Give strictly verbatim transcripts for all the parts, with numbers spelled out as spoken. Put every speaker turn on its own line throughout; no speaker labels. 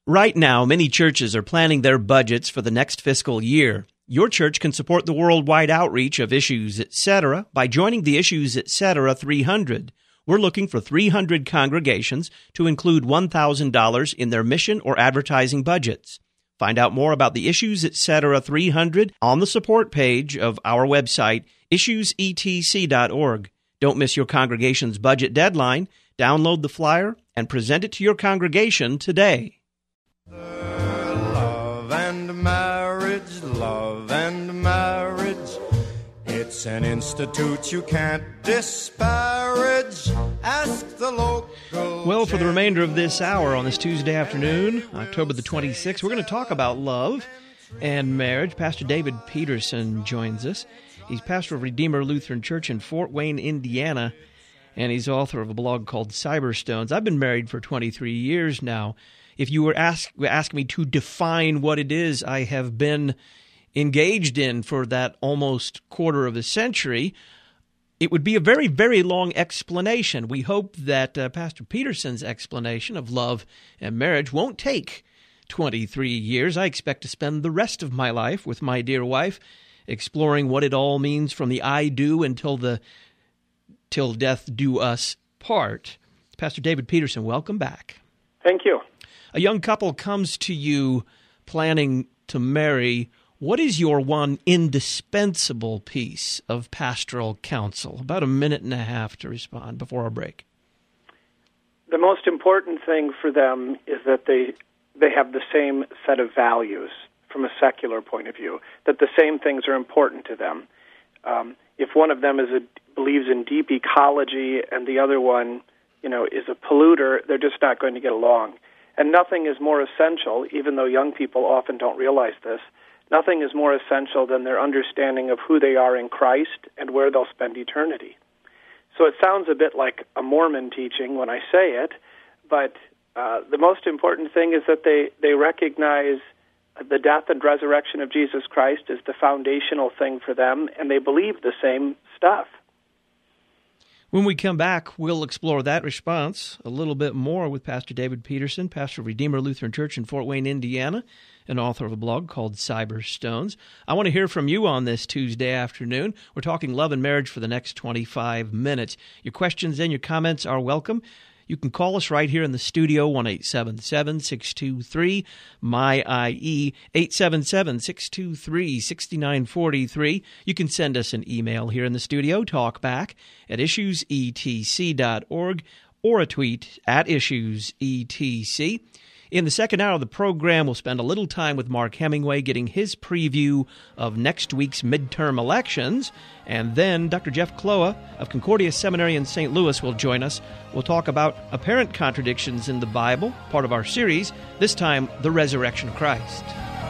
Right now, many churches are planning their budgets for the next fiscal year. Your church can support the worldwide outreach of Issues, et cetera by joining the Issues, et cetera three hundred. We're looking for three hundred congregations to include one thousand dollars in their mission or advertising budgets. Find out more about the Issues, et cetera three hundred on the support page of our website, issues e t c dot org. Don't miss your congregation's budget deadline. Download the flyer and present it to your congregation today.
Love and marriage, love and marriage. It's an institute you can't disparage. Ask the local.
Well, for the remainder of this hour on this Tuesday afternoon, October the twenty-sixth, we're going to talk about love and marriage. Pastor David Peterson joins us. He's pastor of Redeemer Lutheran Church in Fort Wayne, Indiana, and he's author of a blog called Cyberstones. I've been married for twenty-three years now. If you were ask, ask me to define what it is I have been engaged in for that almost quarter of a century, it would be a very, very long explanation. We hope that uh, Pastor Peterson's explanation of love and marriage won't take twenty-three years. I expect to spend the rest of my life with my dear wife exploring what it all means from the I do until the till death do us part. Pastor David Peterson, welcome back.
Thank you.
A young couple comes to you planning to marry. What is your one indispensable piece of pastoral counsel? About a minute and a half to respond before our break.
The most important thing for them is that they they have the same set of values from a secular point of view, that the same things are important to them. Um, if one of them is a, believes in deep ecology and the other one, you know, is a polluter, they're just not going to get along. And nothing is more essential, even though young people often don't realize this, nothing is more essential than their understanding of who they are in Christ and where they'll spend eternity. So it sounds a bit like a Mormon teaching when I say it, but uh, the most important thing is that they, they recognize the death and resurrection of Jesus Christ is the foundational thing for them, and they believe the same stuff.
When we come back, we'll explore that response a little bit more with Pastor David Peterson, pastor of Redeemer Lutheran Church in Fort Wayne, Indiana, and author of a blog called Cyberstones. I want to hear from you on this Tuesday afternoon. We're talking love and marriage for the next twenty-five minutes. Your questions and your comments are welcome. You can call us right here in the studio, one eight seven seven, six two three, M Y I E, eight seven seven, six two three, six nine four three. You can send us an email here in the studio, talkback at issues e t c dot org, or a tweet at issues e t c. In the second hour of the program, we'll spend a little time with Mark Hemingway getting his preview of next week's midterm elections. And then Doctor Jeff Kloa of Concordia Seminary in Saint Louis will join us. We'll talk about apparent contradictions in the Bible, part of our series, this time, the resurrection of Christ.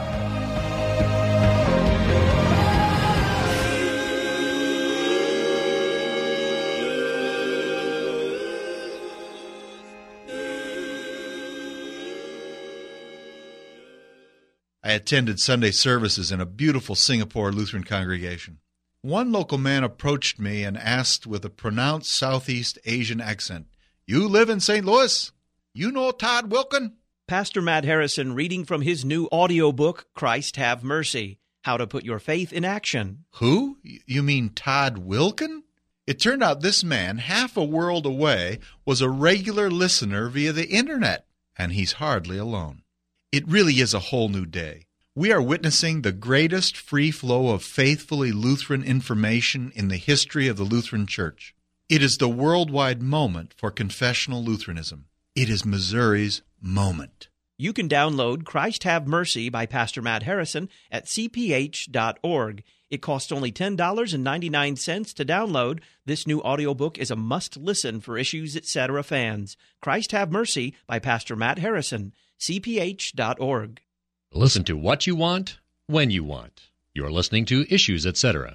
I attended Sunday services in a beautiful Singapore Lutheran congregation. One local man approached me and asked with a pronounced Southeast Asian accent, "You live in Saint Louis? You know Todd Wilken?"
Pastor Matt Harrison reading from his new audiobook, Christ Have Mercy, How to Put Your Faith in Action.
Who? You mean Todd Wilken? It turned out this man, half a world away, was a regular listener via the internet, and he's hardly alone. It really is a whole new day. We are witnessing the greatest free flow of faithfully Lutheran information in the history of the Lutheran Church. It is the worldwide moment for confessional Lutheranism. It is Missouri's moment.
You can download Christ Have Mercy by Pastor Matt Harrison at c p h dot org. It costs only ten dollars and ninety-nine cents to download. This new audiobook is a must-listen for Issues, et cetera fans. Christ Have Mercy by Pastor Matt Harrison, c p h dot org.
Listen to what you want, when you want. You're listening to Issues, et cetera.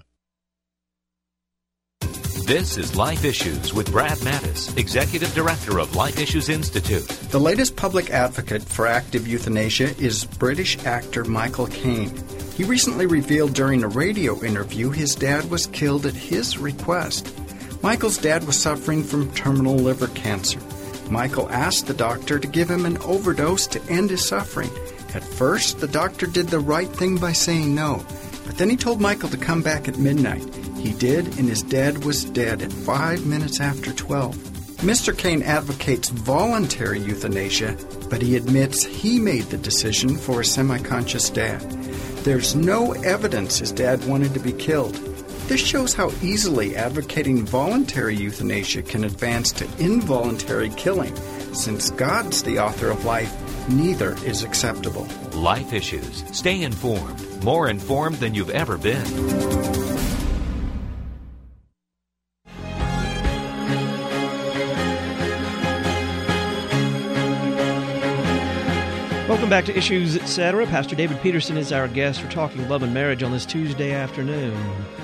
This is Life Issues with Brad Mattis, Executive Director of Life Issues Institute.
The latest public advocate for active euthanasia is British actor Michael Caine. He recently revealed during a radio interview his dad was killed at his request. Michael's dad was suffering from terminal liver cancer. Michael asked the doctor to give him an overdose to end his suffering. At first, the doctor did the right thing by saying no, but then he told Michael to come back at midnight. He did, and his dad was dead at five minutes after twelve. Mister Cain advocates voluntary euthanasia, but he admits he made the decision for a semi-conscious dad. There's no evidence his dad wanted to be killed. This shows how easily advocating voluntary euthanasia can advance to involuntary killing. Since God's the author of life, neither is acceptable.
Life Issues. Stay informed. More informed than you've ever been.
Welcome back to Issues, et cetera. Pastor David Peterson is our guest. We're talking love and marriage on this Tuesday afternoon.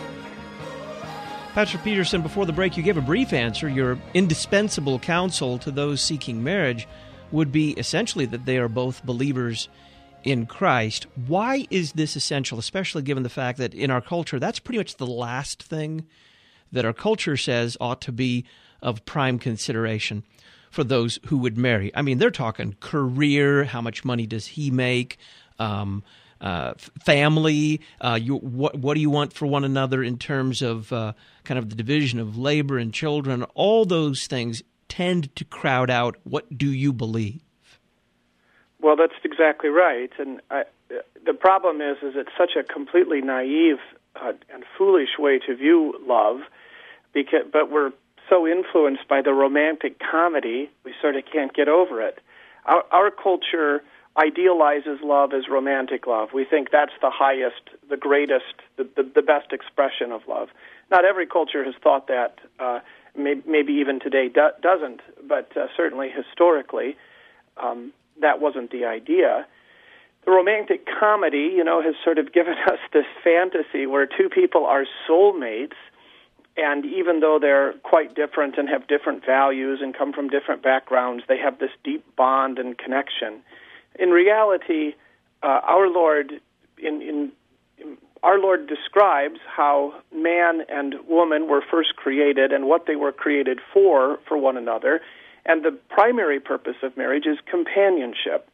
Pastor Peterson, before the break, you gave a brief answer. Your indispensable counsel to those seeking marriage would be essentially that they are both believers in Christ. Why is this essential, especially given the fact that in our culture, that's pretty much the last thing that our culture says ought to be of prime consideration for those who would marry? I mean, they're talking career, how much money does he make, um, uh, family, uh, you, what, what do you want for one another in terms of uh, kind of the division of labor and children. All those things tend to crowd out what do you believe.
Well, that's exactly right. And I, the problem is, is it's such a completely naive uh, and foolish way to view love, because, but we're so influenced by the romantic comedy, we sort of can't get over it. Our, our culture idealizes love as romantic love. We think that's the highest, the greatest, the, the, the best expression of love. Not every culture has thought that, uh, may, maybe even today do, doesn't, but uh, certainly historically, um, that wasn't the idea. The romantic comedy, you know, has sort of given us this fantasy where two people are soulmates, and even though they're quite different and have different values and come from different backgrounds, they have this deep bond and connection. In reality, uh, our Lord, in, in, in our Lord describes how man and woman were first created and what they were created for, for one another. And the primary purpose of marriage is companionship.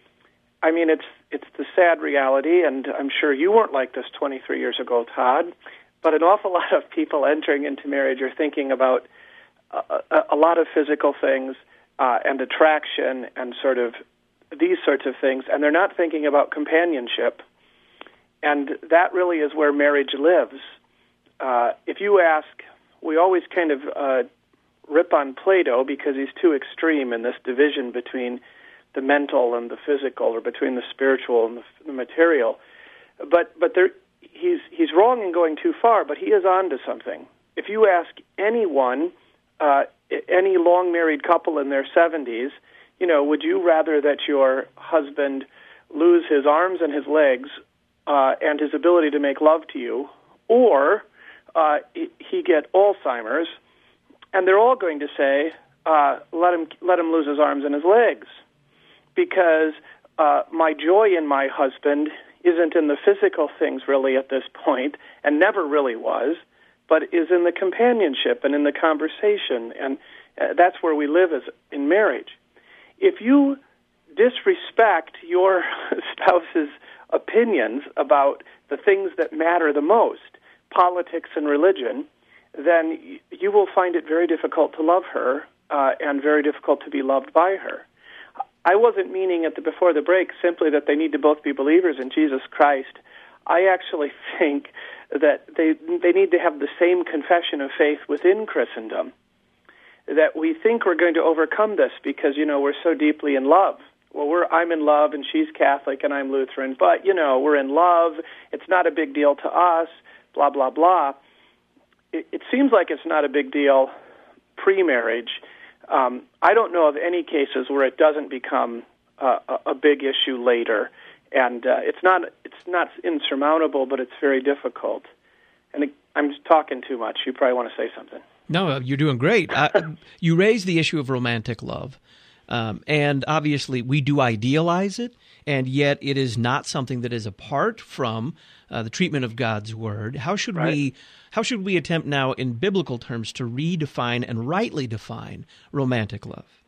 I mean, it's it's the sad reality, and I'm sure you weren't like this twenty-three years ago, Todd, but an awful lot of people entering into marriage are thinking about a, a, a lot of physical things uh, and attraction and sort of these sorts of things, and they're not thinking about companionship. And that really is where marriage lives. Uh, if you ask, we always kind of uh, rip on Plato because he's too extreme in this division between the mental and the physical, or between the spiritual and the, the material. But but there, he's he's wrong in going too far, but he is on to something. If you ask anyone, uh, any long-married couple in their seventies, you know, would you rather that your husband lose his arms and his legs uh, and his ability to make love to you, or uh, he get Alzheimer's? And they're all going to say, uh, let him let him lose his arms and his legs, because uh, my joy in my husband isn't in the physical things really at this point, and never really was, but is in the companionship and in the conversation, and uh, that's where we live as in marriage. If you disrespect your spouse's opinions about the things that matter the most, politics and religion, then you will find it very difficult to love her uh, and very difficult to be loved by her. I wasn't meaning at the before the break simply that they need to both be believers in Jesus Christ. I actually think that they they need to have the same confession of faith within Christendom, that we think we're going to overcome this because, you know, we're so deeply in love. Well, we're I'm in love and she's Catholic and I'm Lutheran, but, you know, we're in love. It's not a big deal to us, blah, blah, blah. It, it seems like it's not a big deal pre-marriage. Um, I don't know of any cases where it doesn't become uh, a, a big issue later, and uh, it's not it's not insurmountable, but it's very difficult. And it, I'm just talking too much. You probably want to say something.
No, you're doing great. uh, you raised the issue of romantic love, um, and obviously we do idealize it, and yet it is not something that is apart from uh, the treatment of God's Word. How should
right.
we? How should we attempt now, in biblical terms, to redefine and rightly define romantic love?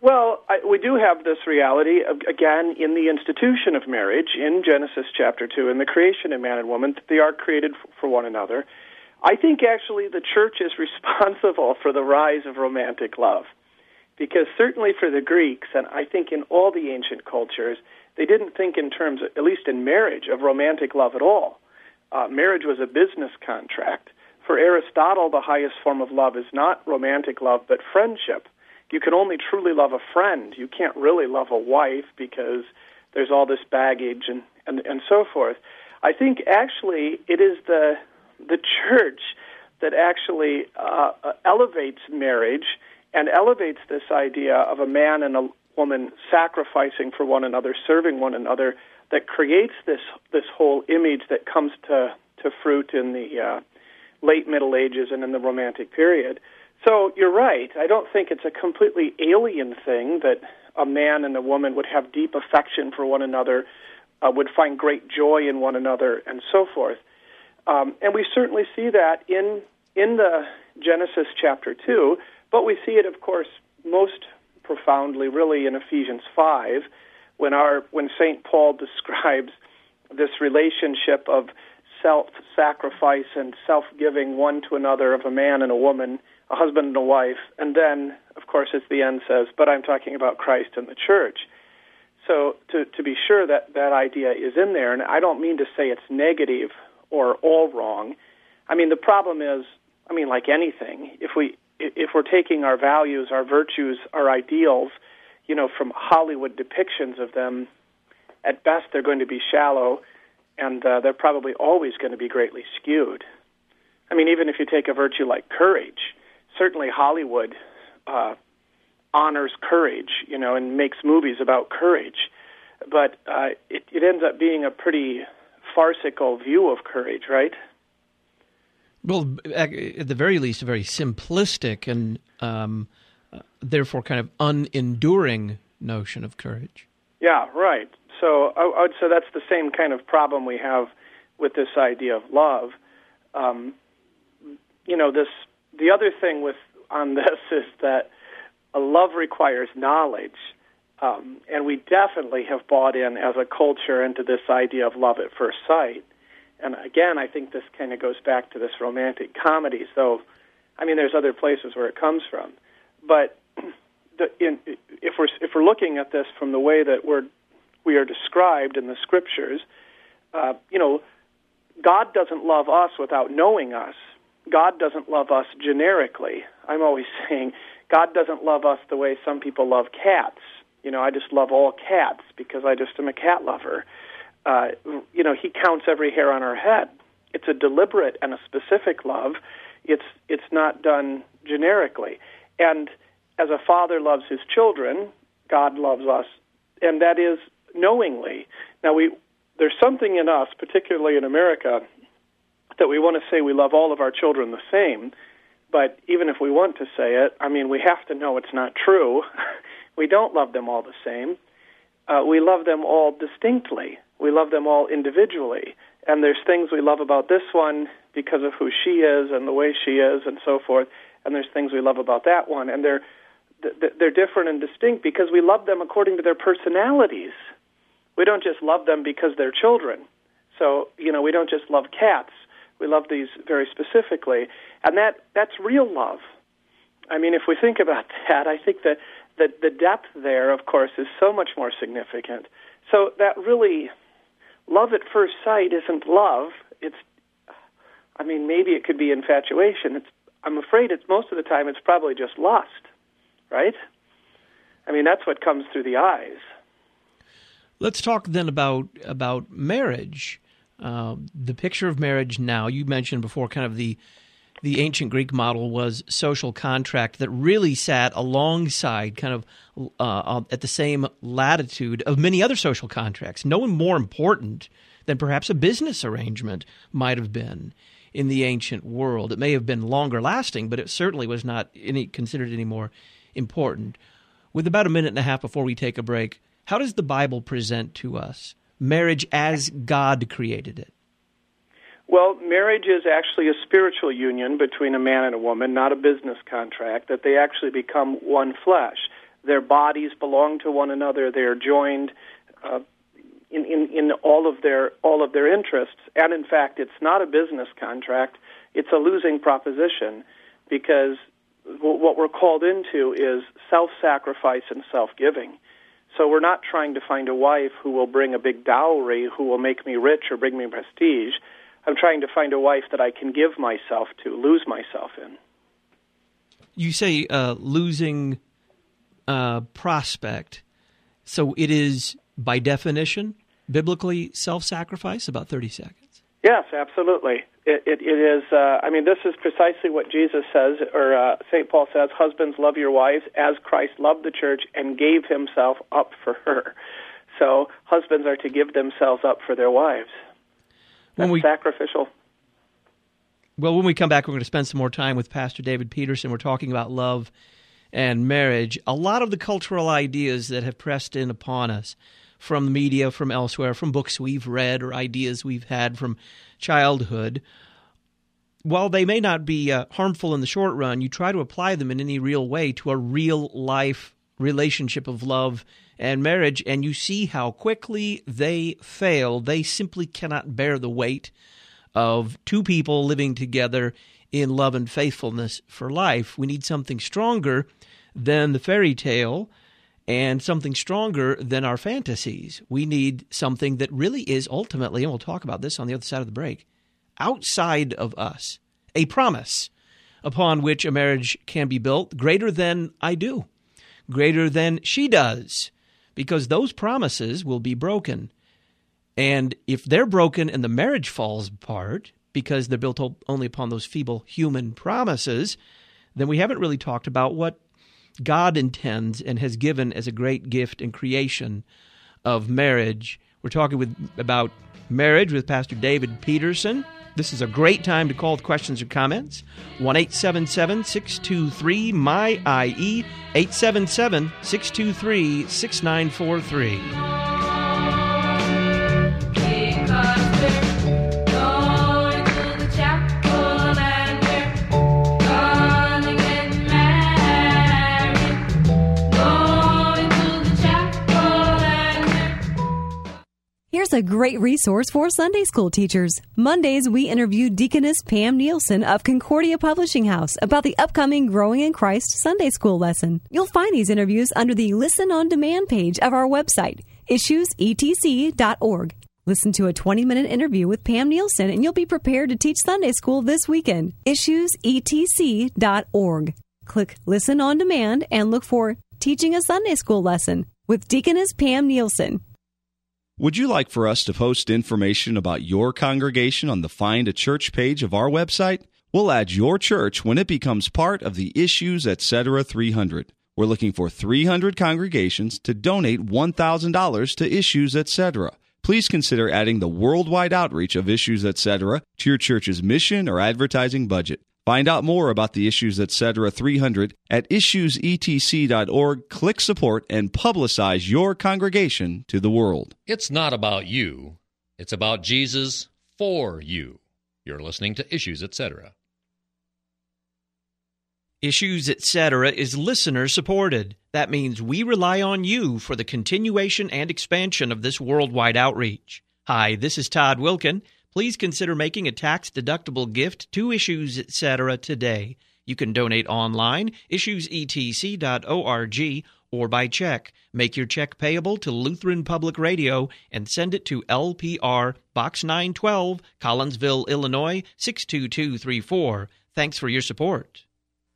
Well, I, we do have this reality, again, in the institution of marriage, in Genesis chapter two, in the creation of man and woman, that they are created for one another. I think, actually, the church is responsible for the rise of romantic love. Because certainly for the Greeks, and I think in all the ancient cultures, they didn't think in terms, of, at least in marriage, of romantic love at all. Uh, marriage was a business contract. For Aristotle, the highest form of love is not romantic love, but friendship. You can only truly love a friend. You can't really love a wife because there's all this baggage and, and, and so forth. I think actually it is the the church that actually uh, elevates marriage and elevates this idea of a man and a woman sacrificing for one another, serving one another, that creates this this whole image that comes to, to fruit in the uh, late Middle Ages and in the Romantic period. So you're right. I don't think it's a completely alien thing that a man and a woman would have deep affection for one another, uh, would find great joy in one another, and so forth. Um, and we certainly see that in in the Genesis chapter two, but we see it, of course, most profoundly, really, in Ephesians five, when our when Saint Paul describes this relationship of self-sacrifice and self-giving one to another of a man and a woman, a husband and a wife, and then, of course, at the end says, but I'm talking about Christ and the church. So to, to be sure that that idea is in there, and I don't mean to say it's negative or all wrong. I mean, the problem is, I mean, like anything, if we if we're taking our values, our virtues, our ideals, you know, from Hollywood depictions of them, at best they're going to be shallow, and uh, they're probably always going to be greatly skewed. I mean, even if you take a virtue like courage, certainly Hollywood uh, honors courage, you know, and makes movies about courage, but uh, it, it ends up being a pretty farcical view of courage, right?
Well, at the very least, a very simplistic and um, uh, therefore kind of unenduring notion of courage.
Yeah, right. So I, I would say that's the same kind of problem we have with this idea of love. Um, you know, this the other thing with on this is that a love requires knowledge, um, and we definitely have bought in as a culture into this idea of love at first sight. And again, I think this kind of goes back to this romantic comedy. So, I mean, there's other places where it comes from, but the, in, if we're if we're looking at this from the way that we're we are described in the Scriptures, uh, you know, God doesn't love us without knowing us. God doesn't love us generically. I'm always saying God doesn't love us the way some people love cats. You know, I just love all cats because I just am a cat lover. Uh, you know, he counts every hair on our head. It's a deliberate and a specific love. It's it's not done generically. And as a father loves his children, God loves us, and that is knowingly. Now, we there's something in us, particularly in America, that we want to say we love all of our children the same, but even if we want to say it, I mean, we have to know it's not true. We don't love them all the same. Uh, we love them all distinctly. We love them all individually. And there's things we love about this one because of who she is and the way she is and so forth, and there's things we love about that one, and they're they're different and distinct because we love them according to their personalities. We don't just love them because they're children. So, you know, we don't just love cats. We love these very specifically. And that that's real love. I mean, if we think about that, I think that, that the depth there, of course, is so much more significant. So that really, love at first sight isn't love. It's, I mean, maybe it could be infatuation. It's, I'm afraid it's most of the time it's probably just lust, right? I mean, that's what comes through the eyes.
Let's talk then about about marriage. Uh, the picture of marriage now, you mentioned before kind of the the ancient Greek model was social contract that really sat alongside, kind of uh, at the same latitude of many other social contracts. No one more important than perhaps a business arrangement might have been in the ancient world. It may have been longer lasting, but it certainly was not any considered any more important. With about a minute and a half before we take a break, how does the Bible present to us marriage as God created it?
Well, marriage is actually a spiritual union between a man and a woman, not a business contract, that they actually become one flesh. Their bodies belong to one another. They are joined uh, in, in, in all of their all of their interests. And in fact, it's not a business contract. It's a losing proposition, because w- what we're called into is self-sacrifice and self-giving. So we're not trying to find a wife who will bring a big dowry, who will make me rich or bring me prestige. I'm trying to find a wife that I can give myself to, lose myself in.
You say uh, losing uh, prospect. So it is, by definition, biblically self-sacrifice? About thirty seconds.
Yes, absolutely. It, it, it is, uh, I mean, this is precisely what Jesus says, or uh, Saint Paul says, husbands, love your wives as Christ loved the church and gave himself up for her. So husbands are to give themselves up for their wives. That's when we, sacrificial.
Well, when we come back, we're going to spend some more time with Pastor David Peterson. We're talking about love and marriage. A lot of the cultural ideas that have pressed in upon us from the media, from elsewhere, from books we've read or ideas we've had from childhood, while they may not be uh, harmful in the short run, you try to apply them in any real way to a real-life relationship of love and marriage, and you see how quickly they fail. They simply cannot bear the weight of two people living together in love and faithfulness for life. We need something stronger than the fairy tale and something stronger than our fantasies. We need something that really is ultimately, and we'll talk about this on the other side of the break, outside of us, a promise upon which a marriage can be built greater than I do, greater than she does, because those promises will be broken. And if they're broken and the marriage falls apart because they're built only upon those feeble human promises, then we haven't really talked about what God intends and has given as a great gift and creation of marriage. We're talking with about marriage with Pastor David Peterson. This is a great time to call with questions or comments. one eight seven seven, six two three, M Y I E, eight seven seven, six two three, six nine four three.
Here's a great resource for Sunday school teachers. Mondays, we interview Deaconess Pam Nielsen of Concordia Publishing House about the upcoming Growing in Christ Sunday school lesson. You'll find these interviews under the Listen on Demand page of our website, issues e t c dot org. Listen to a twenty-minute interview with Pam Nielsen, and you'll be prepared to teach Sunday school this weekend. issues e t c dot org. Click Listen on Demand and look for Teaching a Sunday School Lesson with Deaconess Pam Nielsen.
Would you like for us to post information about your congregation on the Find a Church page of our website? We'll add your church when it becomes part of the Issues Etc. three hundred. We're looking for three hundred congregations to donate one thousand dollars to Issues Etc. Please consider adding the worldwide outreach of Issues Etc. to your church's mission or advertising budget. Find out more about the Issues Etc. three hundred at issues e t c dot org. Click support and publicize your congregation to the world.
It's not about you. It's about Jesus for you. You're listening to Issues Etc.
Issues Etc. is listener-supported. That means we rely on you for the continuation and expansion of this worldwide outreach. Hi, this is Todd Wilkin. Please consider making a tax-deductible gift to Issues Etc. today. You can donate online, issues e t c dot org, or by check. Make your check payable to Lutheran Public Radio and send it to L P R, Box nine twelve, Collinsville, Illinois, six two two three four. Thanks for your support.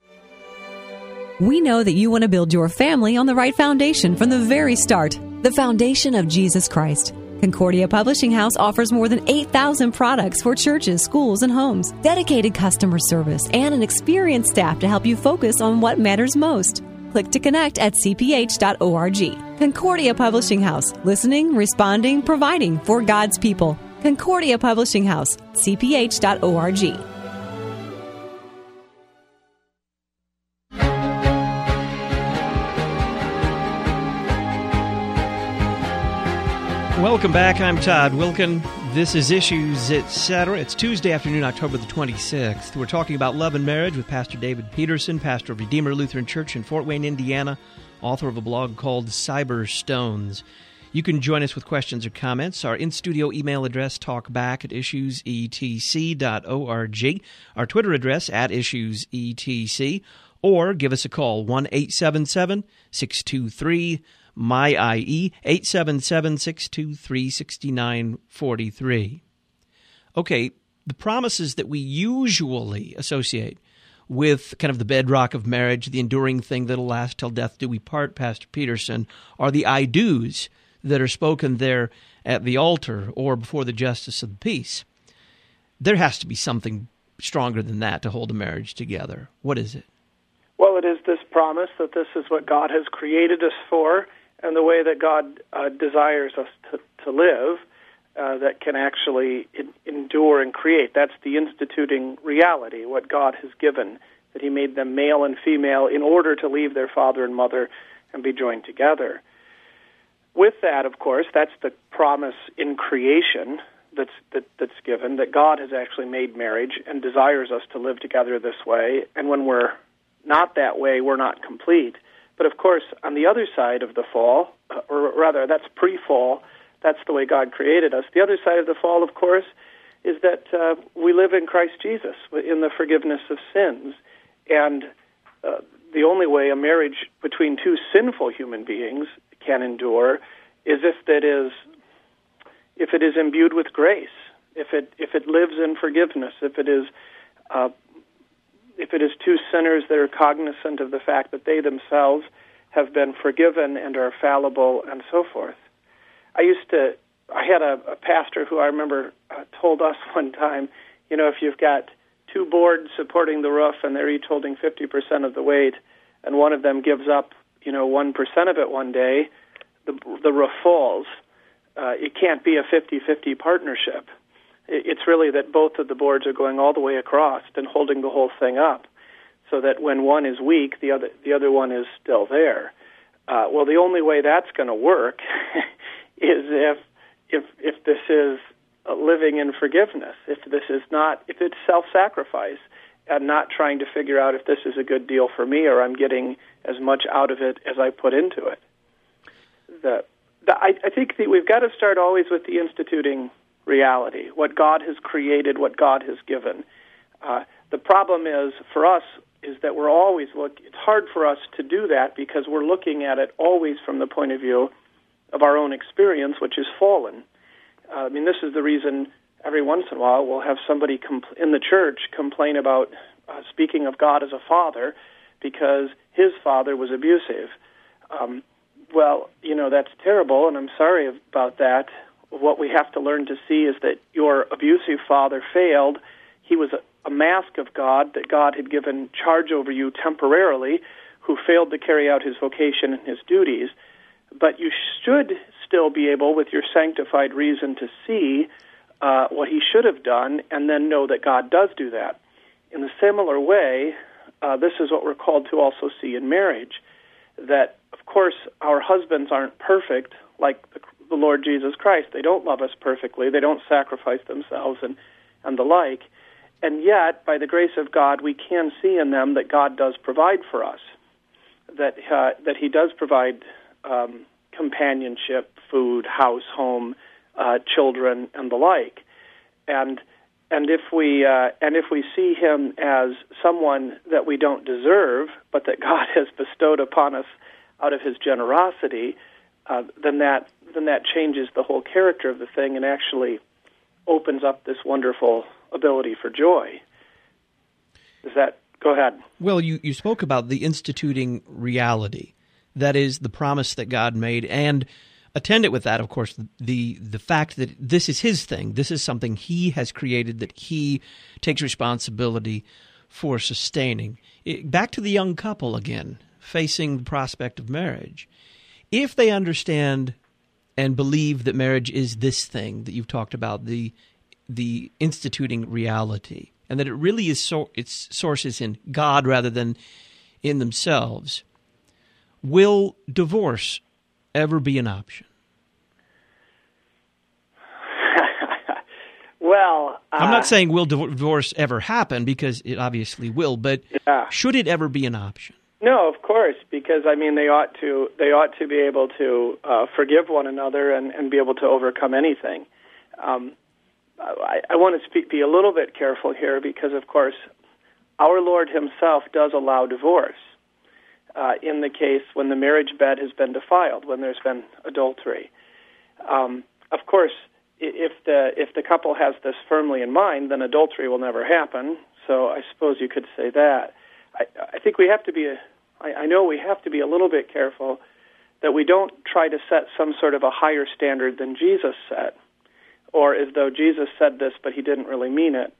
We know that you want to build your family on the right foundation from the very start, the foundation of Jesus Christ. Concordia Publishing House offers more than eight thousand products for churches, schools, and homes, dedicated customer service, and an experienced staff to help you focus on what matters most. Click to connect at c p h dot org. Concordia Publishing House, listening, responding, providing for God's people. Concordia Publishing House, c p h dot org.
Welcome back. I'm Todd Wilkin. This is Issues Etc. It's Tuesday afternoon, October the twenty-sixth. We're talking about love and marriage with Pastor David Peterson, pastor of Redeemer Lutheran Church in Fort Wayne, Indiana, author of a blog called Cyberstones. You can join us with questions or comments. Our in-studio email address, talkback at issues e t c dot org. Our Twitter address, at issues e t c. Or give us a call, one eight seven seven, six two three, M Y I E, eight seven seven, six two three, six nine four three. Okay, the promises that we usually associate with kind of the bedrock of marriage, the enduring thing that'll last till death do we part, Pastor Peterson, are the I do's that are spoken there at the altar or before the justice of the peace. There has to be something stronger than that to hold a marriage together. What is it?
Well, it is this promise that this is what God has created us for and the way that God uh, desires us to, to live uh, that can actually in, endure and create. That's the instituting reality, what God has given, that he made them male and female in order to leave their father and mother and be joined together. With that, of course, that's the promise in creation that's that, that's given, that God has actually made marriage and desires us to live together this way. And when we're not that way, we're not complete. But of course, on the other side of the fall, uh, or rather, that's pre-fall, that's the way God created us. The other side of the fall, of course, is that uh, we live in Christ Jesus, in the forgiveness of sins. And uh, the only way a marriage between two sinful human beings can endure is if that is if it is imbued with grace, if it if it lives in forgiveness, if it is uh, if it is two sinners that are cognizant of the fact that they themselves have been forgiven and are fallible and so forth. I used to I had a, a pastor who I remember uh, told us one time, you know, if you've got two boards supporting the roof and they're each holding fifty percent of the weight, and one of them gives up, you know, one percent of it one day, the the roof falls. Uh, it can't be a fifty-fifty partnership. It, it's really that both of the boards are going all the way across and holding the whole thing up, so that when one is weak, the other the other one is still there. Uh, well, the only way that's going to work is if if if this is living in forgiveness, if this is not, if it's self-sacrifice and not trying to figure out if this is a good deal for me or I'm getting as much out of it as I put into it. The, the, I, I think that we've got to start always with the instituting reality, what God has created, what God has given. Uh, the problem is, for us, is that we're always look. It's hard for us to do that because we're looking at it always from the point of view of our own experience, which is fallen. Uh, I mean, this is the reason every once in a while we'll have somebody compl- in the church complain about uh, speaking of God as a father because his father was abusive. Um, well, you know, that's terrible, and I'm sorry about that. What we have to learn to see is that your abusive father failed. He was a, a mask of God, that God had given charge over you temporarily, who failed to carry out his vocation and his duties. But you should still be able, with your sanctified reason, to see uh, what he should have done and then know that God does do that. In a similar way, uh, this is what we're called to also see in marriage, that, of course, our husbands aren't perfect like the, the Lord Jesus Christ. They don't love us perfectly. They don't sacrifice themselves and, and the like. And yet, by the grace of God, we can see in them that God does provide for us, that uh, that he does provide um, companionship, food, house, home, uh, children, and the like. And and if we uh, and if we see him as someone that we don't deserve, but that God has bestowed upon us out of his generosity, uh, then that then that changes the whole character of the thing and actually opens up this wonderful ability for joy. Does that go ahead?
Well, you, you spoke about the instituting reality. That is the promise that God made, and attended with that, of course, the the fact that this is his thing. This is something he has created that he takes responsibility for sustaining. It, back to the young couple again, facing the prospect of marriage. If they understand and believe that marriage is this thing that you've talked about, the the instituting reality, and that it really is so, its source is in God rather than in themselves, will divorce ever be an option?
Well, uh,
I'm not saying will divorce ever happen, because it obviously will, but
yeah.
should it ever be an option?
No, of course, because I mean they ought to they ought to be able to uh, forgive one another and, and be able to overcome anything. Um, I, I want to speak, be a little bit careful here because, of course, our Lord Himself does allow divorce uh, in the case when the marriage bed has been defiled, when there's been adultery. Um, of course, if the if the couple has this firmly in mind, then adultery will never happen. So I suppose you could say that. I, I think we have to be. A, I, I know we have to be a little bit careful that we don't try to set some sort of a higher standard than Jesus set, or as though Jesus said this but He didn't really mean it.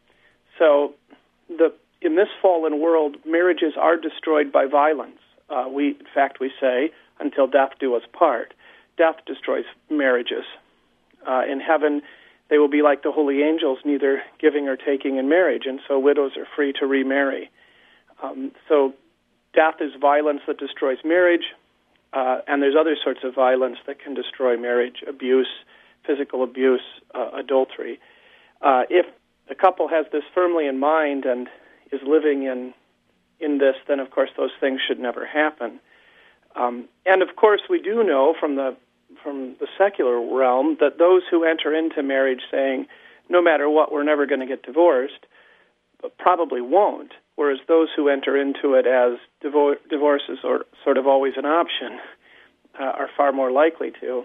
So the in this fallen world, marriages are destroyed by violence. Uh, we, in fact, we say, until death do us part. Death destroys marriages. Uh, in heaven, they will be like the holy angels, neither giving or taking in marriage, and so widows are free to remarry. Um, so death is violence that destroys marriage, uh, and there's other sorts of violence that can destroy marriage: abuse, physical abuse, uh, adultery. Uh, if the couple has this firmly in mind and is living in in this, then of course those things should never happen. Um, and of course we do know from the from the secular realm that those who enter into marriage saying, no matter what, we're never going to get divorced, probably won't, whereas those who enter into it as divor- divorce is or, sort of always an option uh, are far more likely to.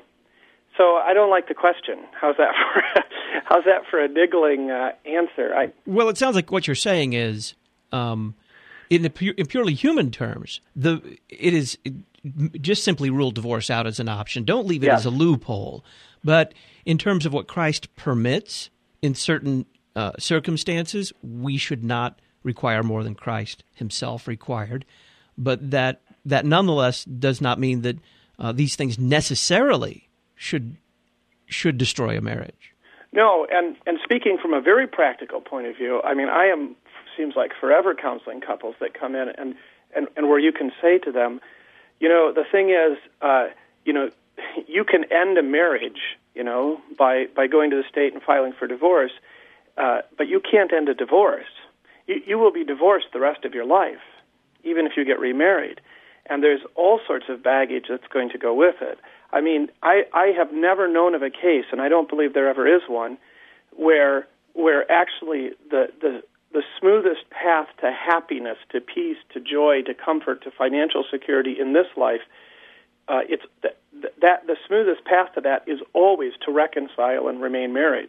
So I don't like the question. How's that for, how's that for a niggling uh, answer? I,
well, it sounds like what you're saying is, um, in, the pu- in purely human terms, the it is it, just simply rule divorce out as an option. Don't leave it
yes.
as a loophole. But in terms of what Christ permits in certain uh, circumstances, we should not require more than Christ Himself required. But that that nonetheless does not mean that uh, these things necessarily should should destroy a marriage.
No, and, and speaking from a very practical point of view, I mean, I am, seems like forever counseling couples that come in and, and, and where you can say to them, you know, the thing is, uh, you know, you can end a marriage, you know, by, by going to the state and filing for divorce, uh, but you can't end a divorce. You, you will be divorced the rest of your life, even if you get remarried. And there's all sorts of baggage that's going to go with it. I mean, I, I have never known of a case, and I don't believe there ever is one, where where actually the, the the smoothest path to happiness, to peace, to joy, to comfort, to financial security in this life, uh, it's th- that the smoothest path to that is always to reconcile and remain married.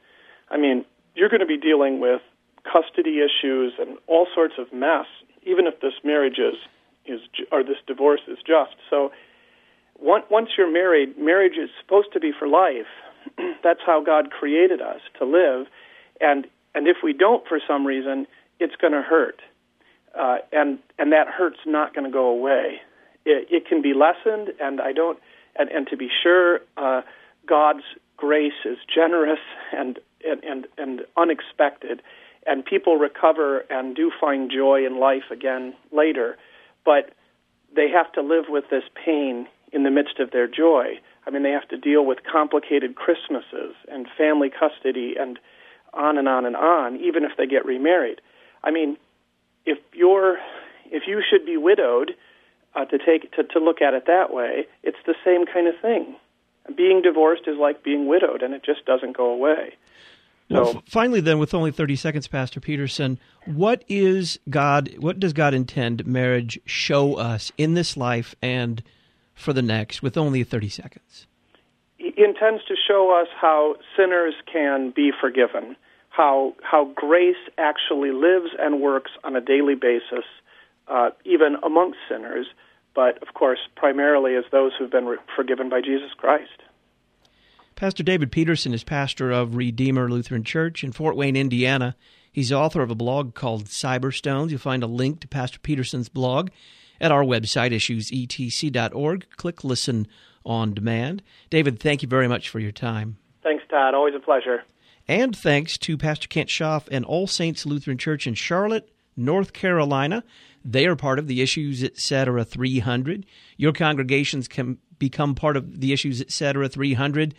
I mean, you're going to be dealing with custody issues and all sorts of mess, even if this marriage is is or this divorce is just. So once you're married, marriage is supposed to be for life. That's how God created us to live. And and if we don't for some reason, it's going to hurt. Uh, and and that hurt's not going to go away. It, it can be lessened, and I don't. And, and to be sure, uh, God's grace is generous and, and and and unexpected, and people recover and do find joy in life again later. But they have to live with this pain in the midst of their joy. I mean, they have to deal with complicated Christmases and family custody and on and on and on, even if they get remarried. I mean, if you're, if you should be widowed, uh, to take to, to look at it that way, it's the same kind of thing. Being divorced is like being widowed, and it just doesn't go away.
Well, so, f- finally, then, with only thirty seconds, Pastor Peterson, what is God? What does God intend marriage show us in this life and for the next, with only thirty seconds?
He intends to show us how sinners can be forgiven, how how grace actually lives and works on a daily basis, uh, even amongst sinners, but of course primarily as those who've been re- forgiven by Jesus Christ.
Pastor David Peterson is pastor of Redeemer Lutheran Church in Fort Wayne, Indiana. He's author of a blog called Cyberstones. You'll find a link to Pastor Peterson's blog at our website, issues e t c dot org. Click Listen on Demand. David, thank you very much for your time.
Thanks, Todd. Always a pleasure.
And thanks to Pastor Kent Schaff and All Saints Lutheran Church in Charlotte, North Carolina. They are part of the Issues Etc. three hundred. Your congregations can become part of the Issues Etc. three hundred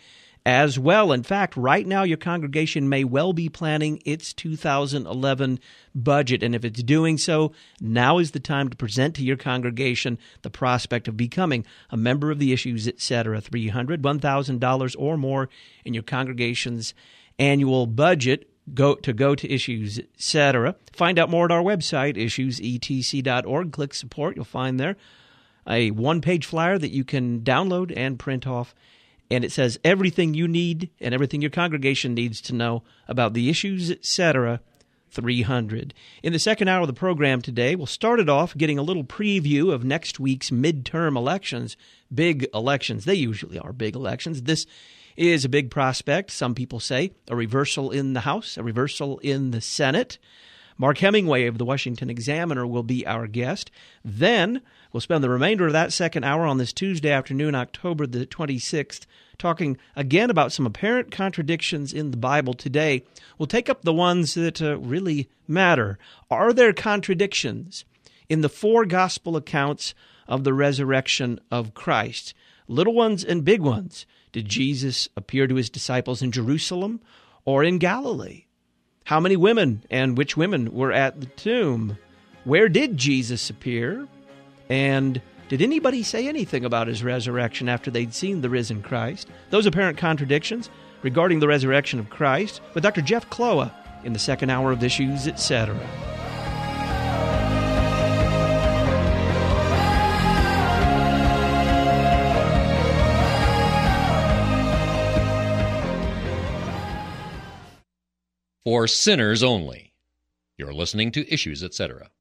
as well. In fact, right now your congregation may well be planning its two thousand eleven budget, and if it's doing so, now is the time to present to your congregation the prospect of becoming a member of the Issues, et cetera. three hundred dollars, one thousand dollars or more in your congregation's annual budget go to go to Issues, et cetera. Find out more at our website, issues e t c dot org. Click support. You'll find there a one-page flyer that you can download and print off, and it says everything you need and everything your congregation needs to know about the Issues, et cetera. three hundred. In the second hour of the program today, we'll start it off getting a little preview of next week's midterm elections. Big elections. They usually are big elections. This is a big prospect. Some people say a reversal in the House, a reversal in the Senate. Mark Hemingway of the Washington Examiner will be our guest. Then we'll spend the remainder of that second hour on this Tuesday afternoon, October the twenty-sixth, talking again about some apparent contradictions in the Bible today. We'll take up the ones that uh, really matter. Are there contradictions in the four gospel accounts of the resurrection of Christ? Little ones and big ones. Did Jesus appear to his disciples in Jerusalem or in Galilee? How many women and which women were at the tomb? Where did Jesus appear? And did anybody say anything about his resurrection after they'd seen the risen Christ? Those apparent contradictions regarding the resurrection of Christ with Doctor Jeff Kloa in the second hour of Issues, et cetera.
For sinners only. You're listening to Issues, et cetera.